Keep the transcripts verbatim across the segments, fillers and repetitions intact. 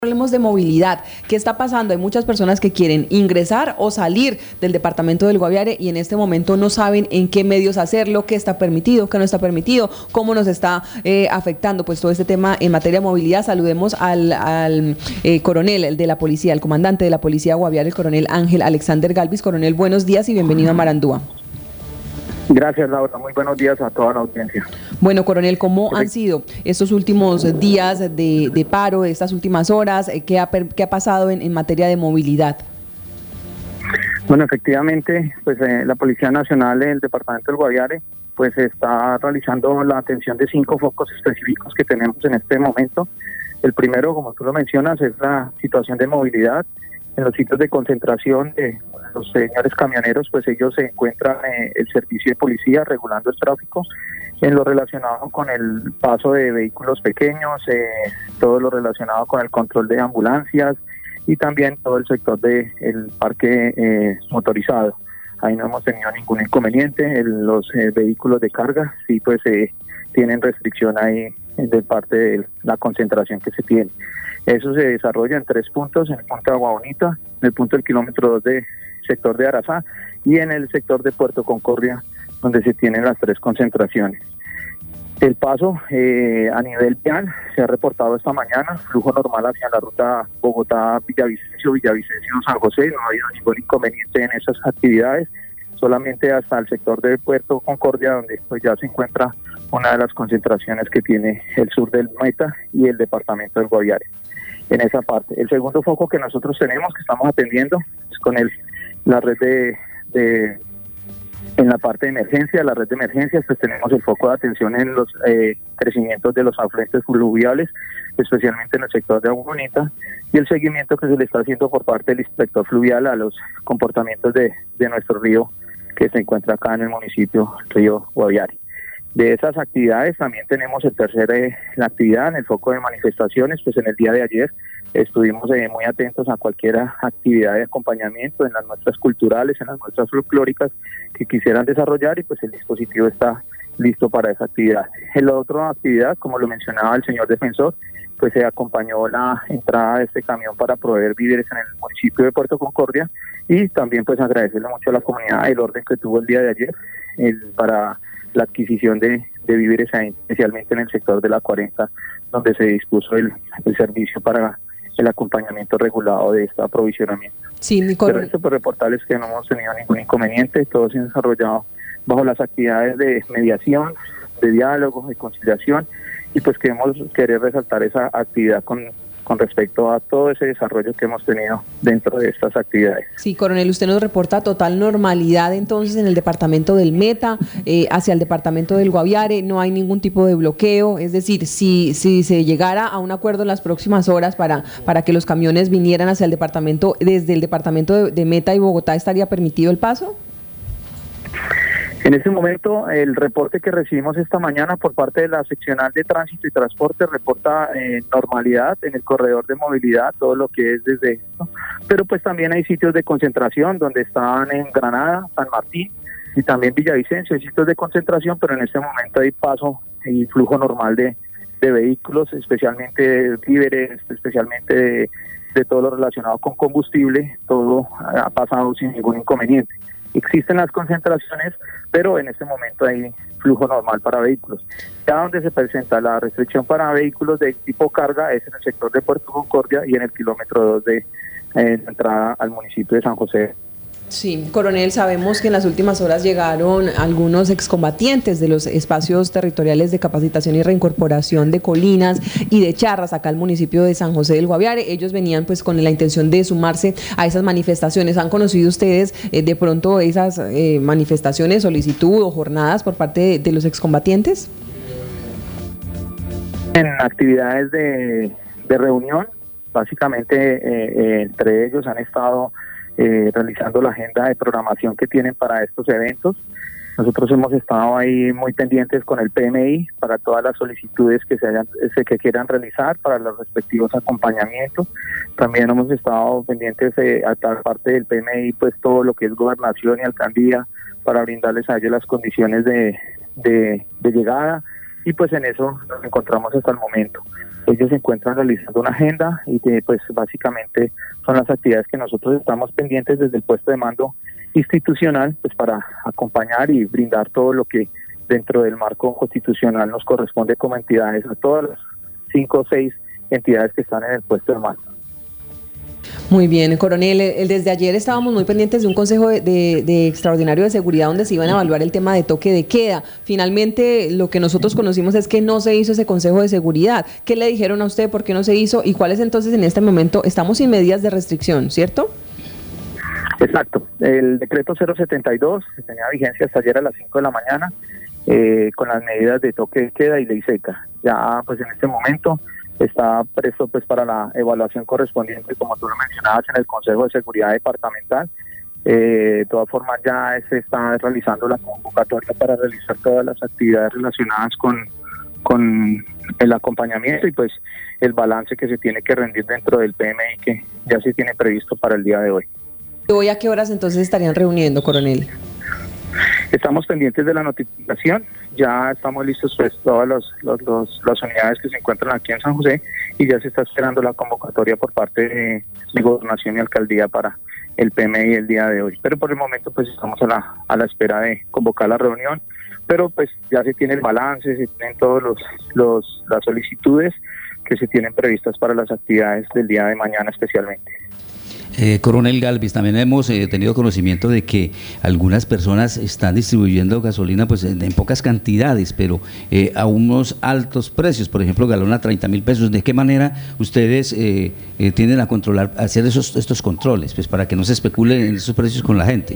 Hablemos de movilidad. ¿Qué está pasando? Hay muchas personas que quieren ingresar o salir del departamento del Guaviare y en este momento no saben en qué medios hacerlo, qué está permitido, qué no está permitido, cómo nos está eh, afectando pues todo este tema en materia de movilidad. Saludemos al, al eh, coronel el de la policía, el comandante de la policía Guaviare, el coronel Ángel Alexander Galvis. Coronel, buenos días y bienvenido a Marandúa. Gracias, Laura. Muy buenos días a toda la audiencia. Bueno, coronel, ¿cómo han sido estos últimos días de, de paro, estas últimas horas? ¿Qué ha, qué ha pasado en, en materia de movilidad? Bueno, efectivamente, pues eh, la Policía Nacional del Departamento del Guaviare pues está realizando la atención de cinco focos específicos que tenemos en este momento. El primero, como tú lo mencionas, es la situación de movilidad. En los sitios de concentración de los señores camioneros, pues ellos se encuentran eh, el servicio de policía regulando el tráfico, en lo relacionado con el paso de vehículos pequeños, eh, todo lo relacionado con el control de ambulancias y también todo el sector del parque eh, motorizado. Ahí no hemos tenido ningún inconveniente. El, los eh, vehículos de carga sí pues eh, tienen restricción ahí de parte de la concentración que se tiene. Eso se desarrolla en tres puntos: en el punto de Agua Bonita, en el punto del kilómetro dos de sector de Arazá y en el sector de Puerto Concordia, donde se tienen las tres concentraciones. El paso eh, a nivel vial se ha reportado esta mañana, flujo normal hacia la ruta Bogotá-Villavicencio, Villavicencio-San José. No ha habido ningún inconveniente en esas actividades, solamente hasta el sector de Puerto Concordia, donde pues ya se encuentra una de las concentraciones que tiene el sur del Meta y el departamento del Guaviare. En esa parte. El segundo foco que nosotros tenemos, que estamos atendiendo, es con el, la red de, de, en la parte de emergencia, la red de emergencias, pues tenemos el foco de atención en los eh, crecimientos de los afluentes fluviales, especialmente en el sector de Agua Bonita, y el seguimiento que se le está haciendo por parte del inspector fluvial a los comportamientos de, de nuestro río, que se encuentra acá en el municipio Río Guaviare. De esas actividades también tenemos el tercer, eh, la actividad en el foco de manifestaciones. Pues en el día de ayer estuvimos eh, muy atentos a cualquier actividad de acompañamiento en las muestras culturales, en las muestras folclóricas que quisieran desarrollar, y pues el dispositivo está listo para esa actividad. En la otra actividad, como lo mencionaba el señor defensor, pues se acompañó la entrada de este camión para proveer víveres en el municipio de Puerto Concordia, y también pues agradecerle mucho a la comunidad el orden que tuvo el día de ayer el, para la adquisición de, de víveres, especialmente en el sector de la cuarenta, donde se dispuso el, el servicio para el acompañamiento regulado de este aprovisionamiento. Sí, mi Pero esto por reportarles que no hemos tenido ningún inconveniente, todo se ha desarrollado bajo las actividades de mediación, de diálogo, de conciliación, y pues queremos querer resaltar esa actividad con con respecto a todo ese desarrollo que hemos tenido dentro de estas actividades. Sí, coronel, usted nos reporta total normalidad entonces en el departamento del Meta, eh, hacia el departamento del Guaviare, no hay ningún tipo de bloqueo, es decir, si, si se llegara a un acuerdo en las próximas horas para, para que los camiones vinieran hacia el departamento, desde el departamento de, de Meta y Bogotá, ¿estaría permitido el paso? En este momento, el reporte que recibimos esta mañana por parte de la seccional de tránsito y transporte reporta eh, normalidad en el corredor de movilidad, todo lo que es desde esto, pero pues también hay sitios de concentración donde están en Granada, San Martín y también Villavicencio, hay sitios de concentración, pero en este momento hay paso y flujo normal de, de vehículos, especialmente de víveres, especialmente de, de todo lo relacionado con combustible, todo ha pasado sin ningún inconveniente. Existen las concentraciones, pero en este momento hay flujo normal para vehículos. Ya donde se presenta la restricción para vehículos de tipo carga es en el sector de Puerto Concordia y en el kilómetro dos de eh, entrada al municipio de San José. Sí, coronel, sabemos que en las últimas horas llegaron algunos excombatientes de los espacios territoriales de capacitación y reincorporación de Colinas y de Charras, acá al municipio de San José del Guaviare. Ellos venían pues con la intención de sumarse a esas manifestaciones. ¿Han conocido ustedes eh, de pronto esas eh, manifestaciones, solicitud o jornadas por parte de, de los excombatientes? En actividades de, de reunión, básicamente eh, eh, entre ellos han estado Eh, realizando la agenda de programación que tienen para estos eventos. Nosotros hemos estado ahí muy pendientes con el P M I para todas las solicitudes que se hayan, que quieran realizar para los respectivos acompañamientos. También hemos estado pendientes eh, a tal parte del P M I, pues todo lo que es gobernación y alcaldía, para brindarles a ellos las condiciones de, de, de llegada, y pues en eso nos encontramos hasta el momento. ellos se encuentran realizando una agenda y que, pues básicamente son las actividades que nosotros estamos pendientes desde el puesto de mando institucional, pues para acompañar y brindar todo lo que dentro del marco constitucional nos corresponde como entidades a todas las cinco o seis entidades que están en el puesto de mando. Muy bien, coronel, desde ayer estábamos muy pendientes de un consejo de, de, de extraordinario de seguridad donde se iban a evaluar el tema de toque de queda. Finalmente, lo que nosotros conocimos es que no se hizo ese consejo de seguridad. ¿Qué le dijeron a usted? ¿Por qué no se hizo? ¿Y cuáles entonces en este momento? Estamos sin medidas de restricción, ¿cierto? Exacto. El decreto cero setenta y dos, que tenía vigencia hasta ayer a las cinco de la mañana, eh, con las medidas de toque de queda y ley seca. Ya, pues en este momento está presto pues para la evaluación correspondiente, como tú lo mencionabas, en el Consejo de Seguridad Departamental. Eh, de todas formas, ya se está realizando la convocatoria para realizar todas las actividades relacionadas con, con el acompañamiento y pues el balance que se tiene que rendir dentro del P M I, que ya se tiene previsto para el día de hoy. ¿Hoy a qué horas entonces estarían reuniendo, coronel? Estamos pendientes de la notificación, ya estamos listos pues todas los, los, los, las unidades que se encuentran aquí en San José y ya se está esperando la convocatoria por parte de, de Gobernación y Alcaldía para el P M I el día de hoy. Pero por el momento pues estamos a la, a la espera de convocar la reunión, pero pues ya se tiene el balance, se tienen todos los, los las solicitudes que se tienen previstas para las actividades del día de mañana especialmente. Eh, Coronel Galvis, también hemos eh, tenido conocimiento de que algunas personas están distribuyendo gasolina pues en, en pocas cantidades, pero eh, a unos altos precios, por ejemplo, galón a treinta mil pesos. ¿De qué manera ustedes eh, eh, tienden a controlar, a hacer esos estos controles, pues para que no se especule en esos precios con la gente?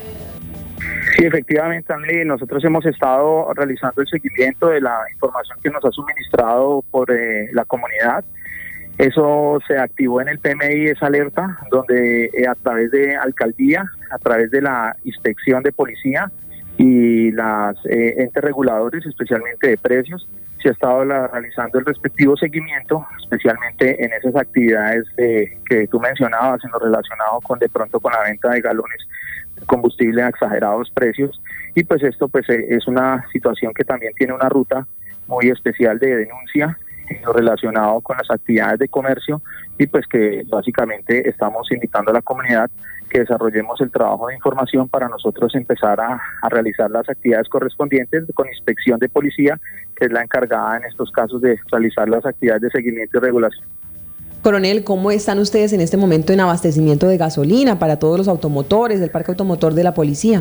Sí, efectivamente, André, nosotros hemos estado realizando el seguimiento de la información que nos ha suministrado por eh, la comunidad. Eso se activó en el P M I, esa alerta, donde eh, a través de alcaldía, a través de la inspección de policía y las eh, entes reguladores, especialmente de precios, se ha estado la, realizando el respectivo seguimiento, especialmente en esas actividades eh, que tú mencionabas, en lo relacionado con de pronto con la venta de galones de combustible a exagerados precios. Y pues esto pues eh, es una situación que también tiene una ruta muy especial de denuncia en lo relacionado con las actividades de comercio y pues que básicamente estamos invitando a la comunidad que desarrollemos el trabajo de información para nosotros empezar a, a realizar las actividades correspondientes con inspección de policía, que es la encargada en estos casos de realizar las actividades de seguimiento y regulación. Coronel, ¿cómo están ustedes en este momento en abastecimiento de gasolina para todos los automotores del parque automotor de la policía?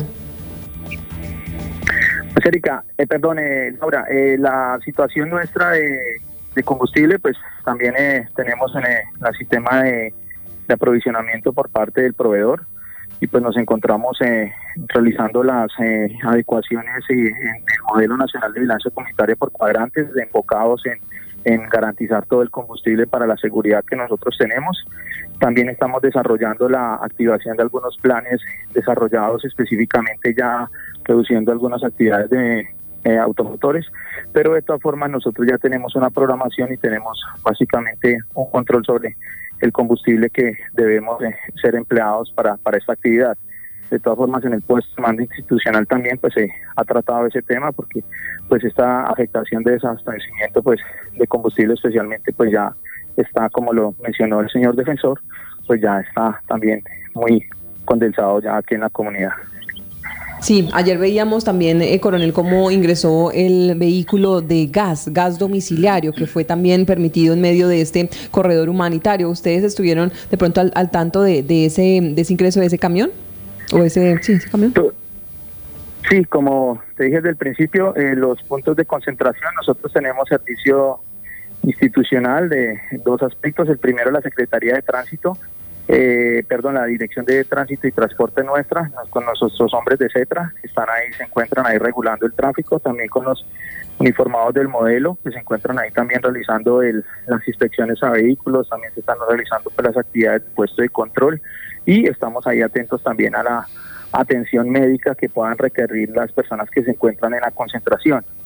Pues Erika, eh, perdón, eh, Laura, eh, la situación nuestra de de combustible, pues también eh, tenemos en el sistema de, de aprovisionamiento por parte del proveedor y pues nos encontramos eh, realizando las eh, adecuaciones y, en el modelo nacional de vigilancia comunitaria por cuadrantes, enfocados en, en garantizar todo el combustible para la seguridad que nosotros tenemos. También estamos desarrollando la activación de algunos planes desarrollados específicamente ya reduciendo algunas actividades de Eh, automotores, pero de todas formas nosotros ya tenemos una programación y tenemos básicamente un control sobre el combustible que debemos eh, ser empleados para, para esta actividad. De todas formas, en el puesto de mando institucional también pues se eh, ha tratado ese tema porque pues esta afectación de desabastecimiento pues de combustible especialmente pues ya está, como lo mencionó el señor defensor, pues ya está también muy condensado ya aquí en la comunidad. Sí, ayer veíamos también, eh, coronel, cómo ingresó el vehículo de gas, gas domiciliario, que fue también permitido en medio de este corredor humanitario. ¿Ustedes estuvieron de pronto al, al tanto de, de, ese, de ese ingreso de ese camión? ¿O ese, sí, ese camión? Sí, como te dije desde el principio, eh, los puntos de concentración, nosotros tenemos servicio institucional de dos aspectos. El primero, la Secretaría de Tránsito, Eh, perdón, la Dirección de Tránsito y Transporte nuestra, con nuestros hombres de CETRA, que están ahí, se encuentran ahí regulando el tráfico, también con los uniformados del modelo, que se encuentran ahí también realizando el, las inspecciones a vehículos, también se están realizando pues, las actividades de puesto de control y estamos ahí atentos también a la atención médica que puedan requerir las personas que se encuentran en la concentración.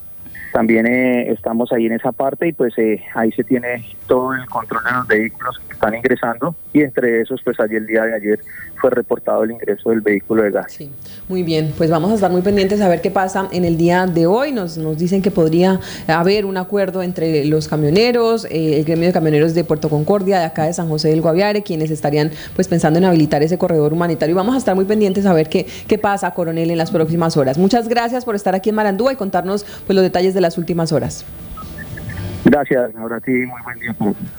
también eh, estamos ahí en esa parte y pues eh, ahí se tiene todo el control de los vehículos que están ingresando y entre esos pues ayer, el día de ayer fue reportado el ingreso del vehículo de gas. Sí, muy bien, pues vamos a estar muy pendientes a ver qué pasa en el día de hoy. Nos, nos dicen que podría haber un acuerdo entre los camioneros, eh, el gremio de camioneros de Puerto Concordia, de acá de San José del Guaviare, quienes estarían pues pensando en habilitar ese corredor humanitario. Vamos a estar muy pendientes a ver qué, qué pasa, coronel, en las próximas horas. Muchas gracias por estar aquí en Marandúa y contarnos pues los detalles de las últimas horas. Gracias, ahora sí, muy buen día.